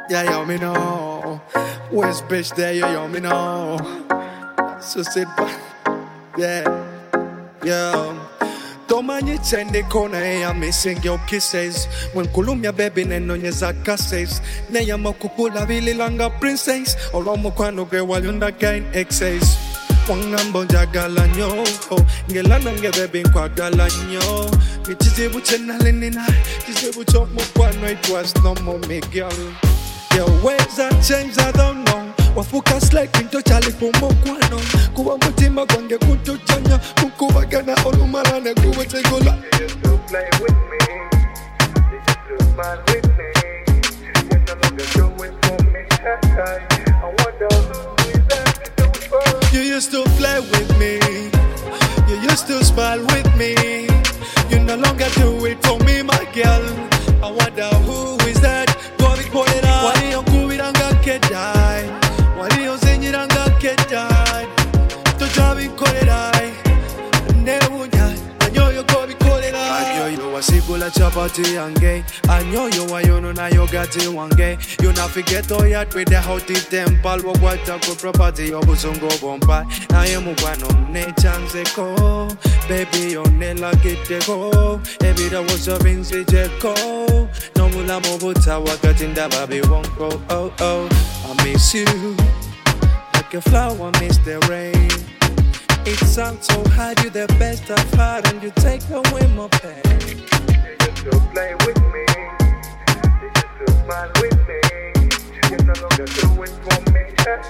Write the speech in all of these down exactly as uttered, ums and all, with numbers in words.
Yeah, yo, me know. West bitch there, yo, yo, me know. So sit back. Yeah, yeah. Toma nyitende kona ya missing your kisses. When Columbia baby neno nyeza kasses. Neya makukula vili langa princess. Olomo kwano ge walunda kain excess. Wangambo jagala nyo. Ngelana nge baby kwa gala nyo. Michizibu chena lenina. Chizibu chomo kwano it was no more me girl. Your ways have changed, I don't know. Wafuka slake into chali kumo kwano. Kuwa mutima kwange kuntu chanya. Kukuwa gana olumarane kuwa tegola. You used to play with me. You used to smile with me. You no longer do it for me. I wonder who is that to do it for. You used to play with me. You used to smile with me. You no longer do it for me, my girl. I wonder who is that. Wali yonkubiranga kedai, wali yonzenyiranga kedai. Tojabi kolerai, nebunya, anyoyo kobi kolerai. Anyoyo wasigula chapati yange, anyoyo wayono na yogati wange. You na forget all yet with the hoti temple, wawata ko property obuzongo bomba. Na yemu wano ne chance ko, baby yone lakite ko. Ebida was a vinci jeko. No mula mobuta wakatinda baby won't go. Oh oh, I miss you like a flower miss the rain. It sounds so hard, you the best I've had, and you take away my pain. You used to play with me. You used to smile with me. You no longer do it for me.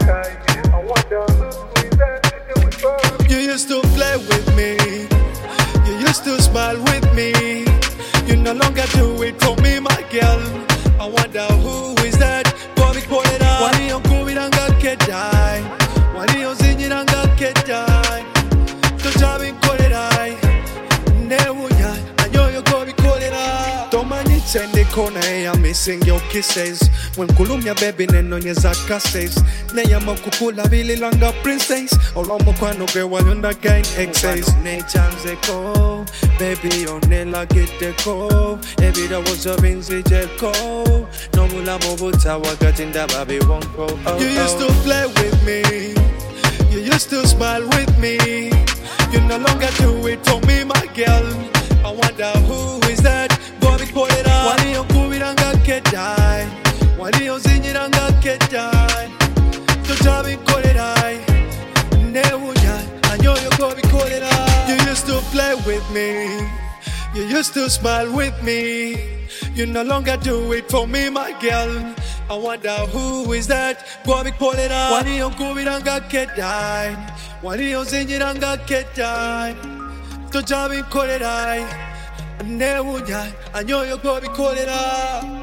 I wonder who is that to do it for. You used to play with me. You used to smile with me. You no longer do it for me, my girl. I wonder who is that. Bobby Koira. Wali yonkubiranga kedai. Wali yonzenyiranga kedai. Tojabi kolerai. Nebunya, anyoyo kobi kolerai. Toma nyitende kona ya missing your kisses. When Columbia baby neno nyeza kasses. Neya makukula vili langa princess. Olomo kwano ge walunda kain excess. Ne chance ko, baby yone lakite ko. Ebida was a vinci jeko. No mula mobuta wakatinda baby won't go. Oh, you used to play with me. You used to smile with me. You no longer do it for me, my girl. I wonder who is that. Bobby Koira. Wali yonkubiranga kedai. Wali yonzenyiranga kedai. Tojabi kolerai. Nebunya, anyoyo kobi kolerai. You used to play with me. You used to smile with me. You no longer do it for me, my girl. I wonder who is that. Bobby Kolerai. Wali yonkubiranga kedai. Wali yonzenyiranga kedai. Tojabi kolerai. Nebunya, anyoyo kobi kolerai.